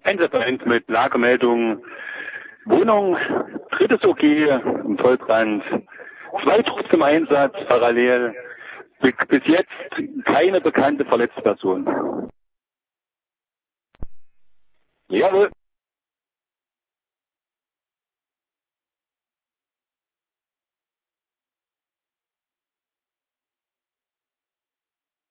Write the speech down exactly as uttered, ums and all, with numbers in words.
Einsatzverein mit Lagemeldung. Wohnung, drittes O G im Vollbrand. Zwei Trupps im Einsatz parallel. Bis jetzt keine bekannte verletzte Person. Jawohl.